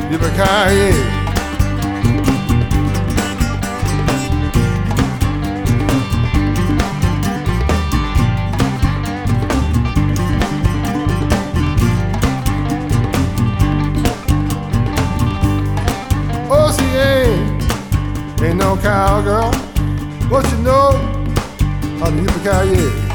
Yippee-ki-yay. Oh, she ain't no cowgirl, but you know how to yippee-ki-yay.